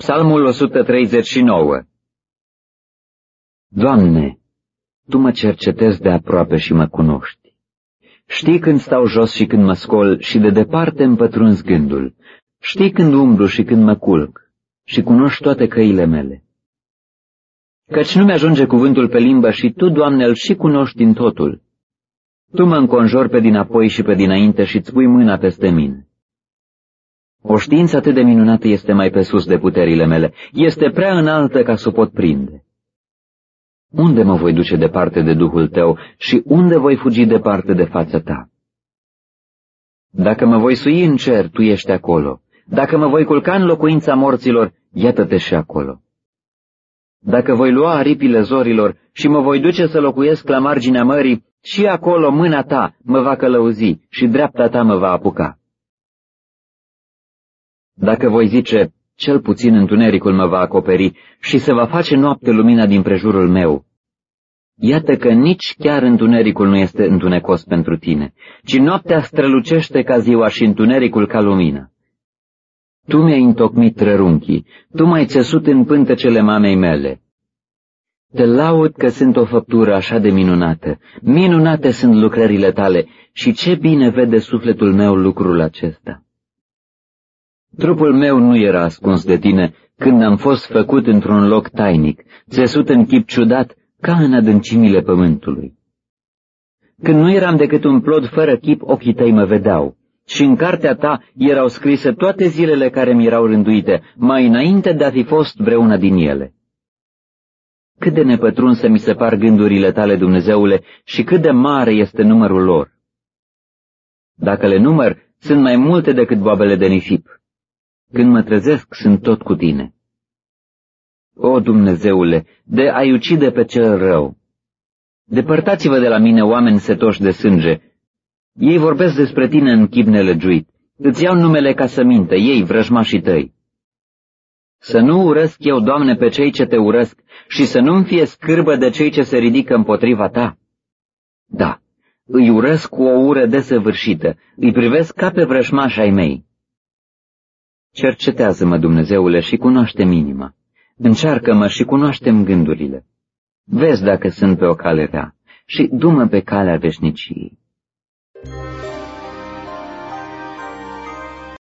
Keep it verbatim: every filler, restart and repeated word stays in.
Psalmul o sută treizeci și nouă. Doamne, Tu mă cercetezi de aproape și mă cunoști. Știi când stau jos și când mă scol și de departe îmi pătrunzi gândul. Știi când umblu și când mă culc și cunoști toate căile mele. Căci nu mi-ajunge cuvântul pe limbă și Tu, Doamne, îl și cunoști din totul. Tu mă înconjori pe dinapoi și pe dinainte și-ți pui mâna peste mine. O știință atât de minunată este mai pe sus de puterile mele, este prea înaltă ca să o pot prinde. Unde mă voi duce departe de Duhul Tău și unde voi fugi departe de fața Ta? Dacă mă voi sui în cer, Tu ești acolo. Dacă mă voi culca în locuința morților, iată-te și acolo. Dacă voi lua aripile zorilor și mă voi duce să locuiesc la marginea mării, și acolo mâna Ta mă va călăuzi și dreapta Ta mă va apuca. Dacă voi zice, cel puțin întunericul mă va acoperi și se va face noapte lumina din prejurul meu, iată că nici chiar întunericul nu este întunecos pentru Tine, ci noaptea strălucește ca ziua și întunericul ca lumina. Tu mi-ai întocmit trărunchii, Tu m-ai țesut în pântecele mamei mele. Te laud că sunt o făptură așa de minunată, minunate sunt lucrările Tale și ce bine vede sufletul meu lucrul acesta. Trupul meu nu era ascuns de Tine când am fost făcut într-un loc tainic, țesut în chip ciudat ca în adâncimile pământului. Când nu eram decât un plod fără chip, ochii Tăi mă vedeau și în cartea Ta erau scrise toate zilele care mi erau rânduite, mai înainte de a fi fost vreuna din ele. Cât de nepătrunse mi se par gândurile Tale, Dumnezeule, și cât de mare este numărul lor. Dacă le număr, sunt mai multe decât boabele de nisip. Când mă trezesc, sunt tot cu Tine. O, Dumnezeule, de a-i ucide pe cel rău! Depărtați-vă de la mine, oameni setoși de sânge! Ei vorbesc despre Tine în chip nelegiuit. Îți iau numele ca să mintă, ei, vrăjmașii Tăi. Să nu urăsc eu, Doamne, pe cei ce Te urăsc și să nu-mi fie scârbă de cei ce se ridică împotriva Ta. Da, îi urăsc cu o ură desăvârșită, îi privesc ca pe vrăjmași ai mei. Cercetează-mă, Dumnezeule, și cunoaște-mi inima. Încearcă-mă și cunoaște-mi gândurile. Vezi dacă sunt pe o cale rea și du-mă pe calea veșniciei.